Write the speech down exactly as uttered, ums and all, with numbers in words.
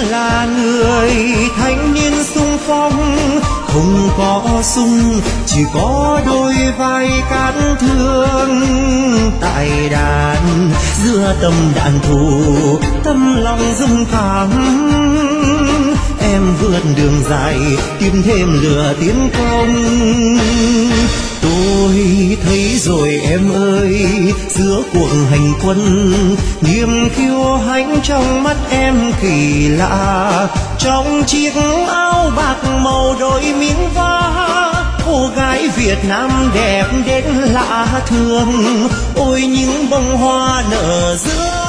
là người thanh niên xung phong, không có súng chỉ có đôi vai cán thương. Tại đàn giữa tâm đạn thù, tâm lòng dũng cảm, em vượt đường dài tìm thêm lửa tiến công. Tôi thấy rồi em ơi, giữa cuộc hành quân, niềm kiêu hãnh trong mắt em kỳ lạ. Trong chiếc áo bạc màu đôi miếng vá, cô gái Việt Nam đẹp đến lạ thường. Ôi những bông hoa nở giữa